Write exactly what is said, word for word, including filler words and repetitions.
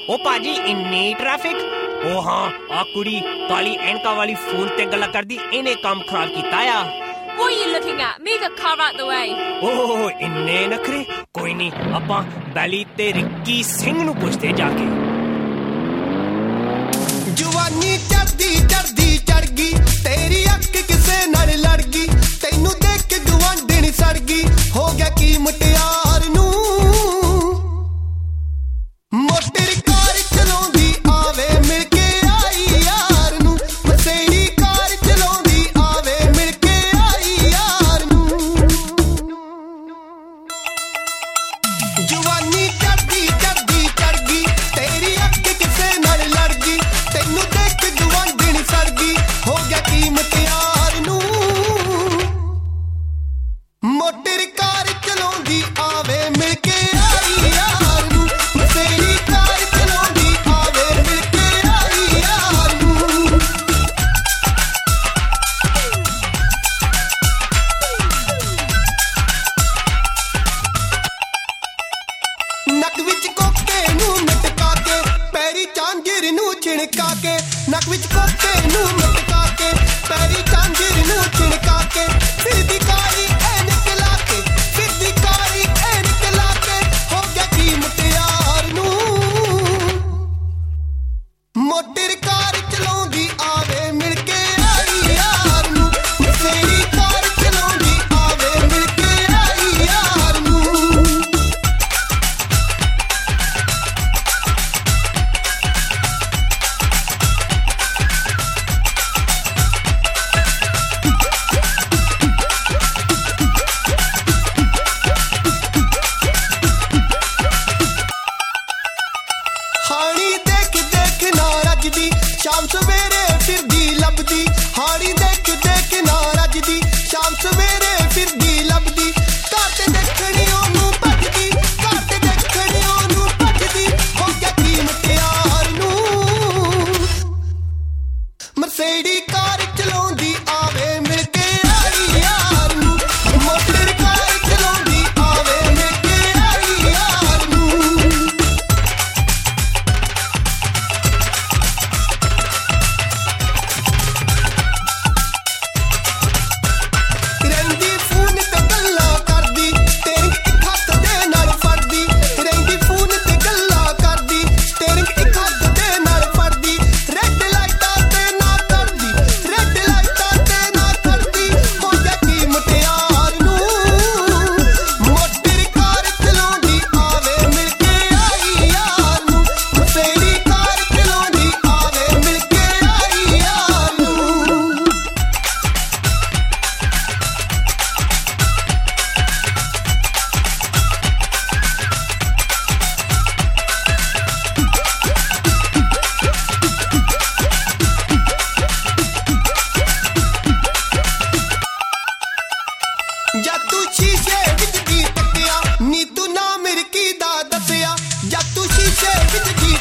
ओ भाजी इन्नी ट्रैफिक। ओ हाँ आ कुड़ी काली एनका वाली फोन ते गल्ला करदी, इन्हें काम खराब कीता आ। What are you looking at? Move the car out the way. ओह इन्ने नखरे, कोई नहीं आपां बैली ते रिक्की सिंह नू पुछदे जाके। जवानी चढ़दी चढ़दी चढ़ गई, तेरी अख किसे नाल लड़ गई, तैनू देख के गवांढण सड़ गई, हो गया की मुटियार नू। मोटर कार चलाउंदी आवे मिल के आई यार नू, मसेड़ी कार चलाउंदी आवे मिल के आई यार नू। जवानी चढ़दी चढ़दी चढ़ गई, तेरी अख किसे नाल लड़ गई, तैनू देख के गवांढण सड़ गई, हो गया की मुटियार नू। मोटर कार चलाउंदी आवे मिल के आई यार नू, मसेड़ी कार चलाउंदी आवे मिल के आई यार नू। नक विच कोके नू मटका के, पैरी झांजर नू छिणका के, नक विच कोके नू मटका के, पैरी झांजर नू छिणका के, फिर दी काली ऐनक ला के, फिर दी काली ऐनक ला के, हो गया की मुटियार नू। मोटर कार चलाउंदी आवे मिल के आई यार नू, मसेड़ी कार चलाउंदी आवे मिल के आई यार नू। हाड़ी देख देख ना रजदी, शाम सवेरे फिरदी लभदी, हाड़ी देख देख ना रजदी, शाम सवेरे फिरदी लभदी, घट देखणी ओनू भजदी, घट देखणी ओनू भजदी, हो गया की मुटियार नू। मसेड़ी कार चलाउंदी आवे मिल के आई यार नू, मोटर कार चलाउंदी आवे मिल के आई यार नू। ਰਹਿੰਦੀ ਫੋਨ ਤੇ ਗੱਲਾਂ ਕਰਦੀ, ਸਟੀਅਰਿੰਗ ਇੱਕ ਹੱਥ ਦੇ ਨਾਲ ਫੜਦੀ, ਰਹਿੰਦੀ ਫੋਨ ਤੇ ਗੱਲਾਂ ਕਰਦੀ, ਸਟੀਅਰਿੰਗ ਇੱਕ ਹੱਥ ਦੇ ਨਾਲ ਫੜਦੀ, ਰੈੱਡ ਲਾਈਟਾਂ ਤੇ ਨਾ ਕਰਦੀ, ਰੈੱਡ ਲਾਈਟਾਂ ਤੇ ਨਾ ਕਰਦੀ, ਹੋ ਗਿਆ ਕੀ ਮੁਟਿਆਰ ਨੂ। ਮੋਟਰ ਕਾਰ ਚਲਾਉਂਦੀ ਆਵੇ ਮਿਲ ਕੇ ਆਈ ਯਾਰ ਨੂ, ਮਸੇੜੀ ਕਾਰ ਚਲਾਉਂਦੀ ਆਵੇ ਮਿਲ ਕੇ ਆਈ ਯਾਰ ਨੂ। ਜਦ ਤੂੰ ਸ਼ੀਸ਼ੇ ਵਿੱਚ ਜੀ ਤੱਕਿਆ, ਨੀ ਤੂੰ ਨਾ ਮਿਰਕੀ ਦਾ ਦੱਸਿਆ, ਜਦ ਤੂੰ ਸ਼ੀਸ਼ੇ ਵਿੱਚ ਜੀ